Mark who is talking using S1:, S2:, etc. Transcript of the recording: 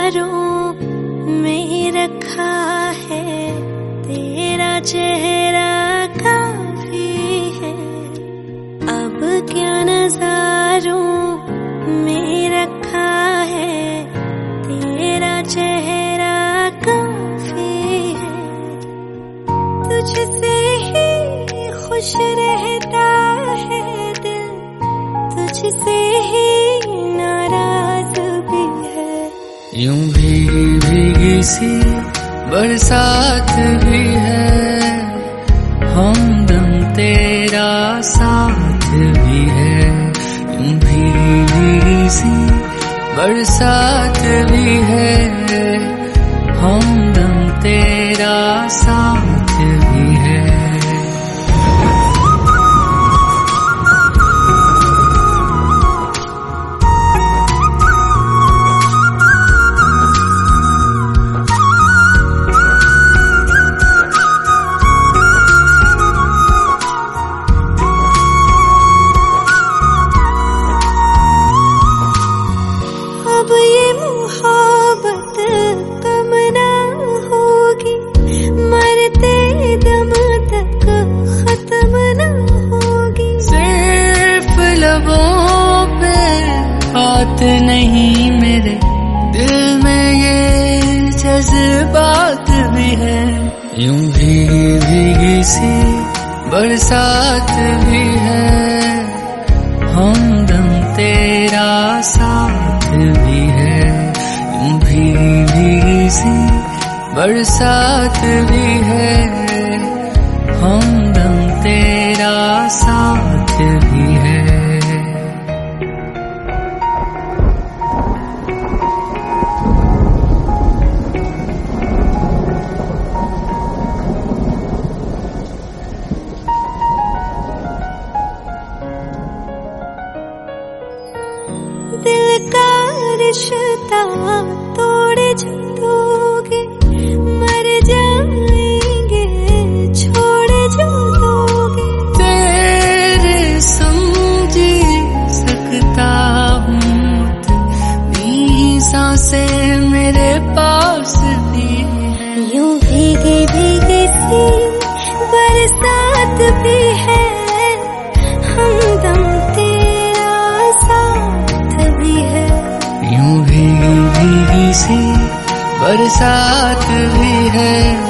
S1: नजारों में रखा है तेरा चेहरा काफी है। अब क्या नजारों में रखा है तेरा चेहरा काफी है। तुझसे ही खुश रहता है दिल, तुझसे ही नाराज भी है।
S2: यूं भीगी भीगी सी बरसात भी है, हमदम तेरा साथ भी है। यूं भीगी भीगी सी बरसात भी है, हमदम तेरा साथ भी है।
S1: अब ये मोहब्बत कम ना होगी, मरते दम तक खत्म ना होगी।
S2: सिर्फ लबों पे बात नहीं, मेरे दिल में ये जज्बात भी है। यूं भीगी भीगी सी बरसात भी है, हमदम तेरा साथ भी है। यूं भीगी भीगी सी बरसात भी है, हमदम तेरा साथ भी है।
S1: दिल का रिश्ता तोड़ दोगे, मर जाएंगे छोड़ जो दोगे।
S2: तेरे समझी सकता हूँ इतनी सांसें मेरे पास भी है।
S1: यूं भीगी भीगी सी बरसात भी है, हमदम तेरा साथ भी है।
S2: यूं भीगी भीगी सी बरसात भी है,